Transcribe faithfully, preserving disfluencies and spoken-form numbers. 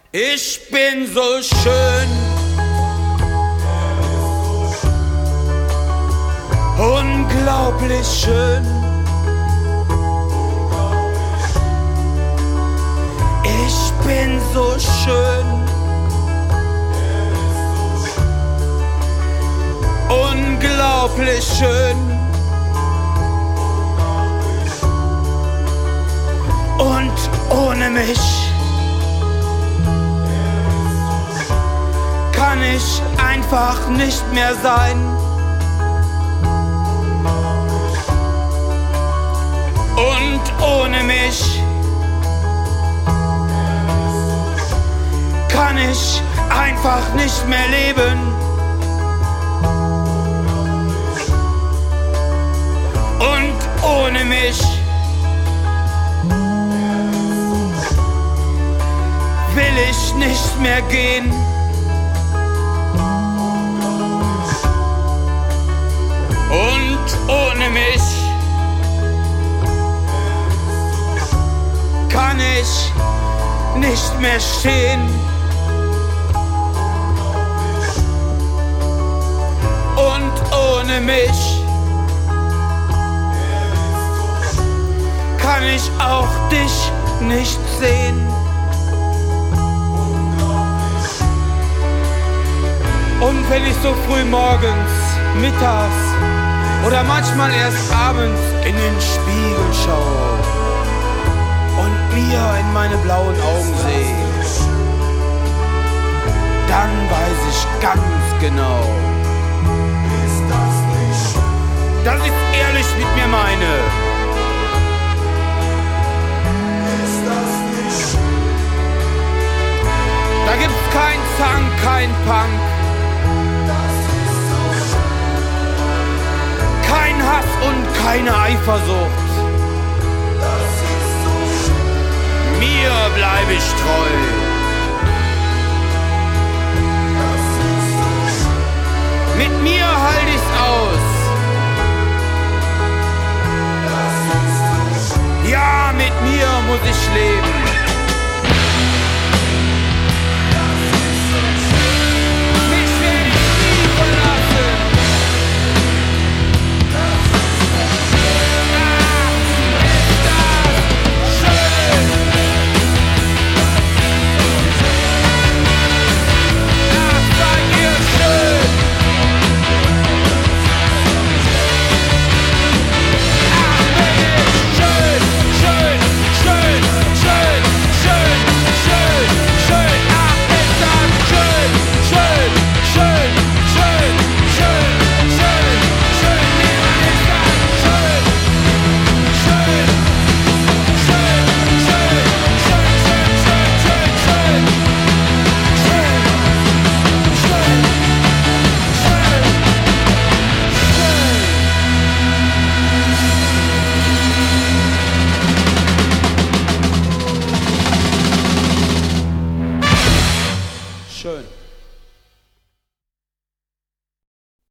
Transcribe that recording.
Ich bin so schön, unglaublich schön. Ich bin so schön, unglaublich schön. Und ohne mich kann ich einfach nicht mehr sein. Und ohne mich kann ich einfach nicht mehr leben. Und ohne mich will ich nicht mehr gehen. Und ohne mich kann ich nicht mehr stehen. Und ohne mich kann ich auch dich nicht sehen. Und wenn ich so früh morgens, mittags oder manchmal erst abends in den Spiegel schaue und mir in meine blauen Augen sehe, dann weiß ich ganz genau, dass ich ehrlich mit mir meine. Da gibt's kein Zank, kein Punk, kein Hass und keine Eifersucht. Mir bleib ich treu. Mit mir halt ich's aus. Ja, mit mir muss ich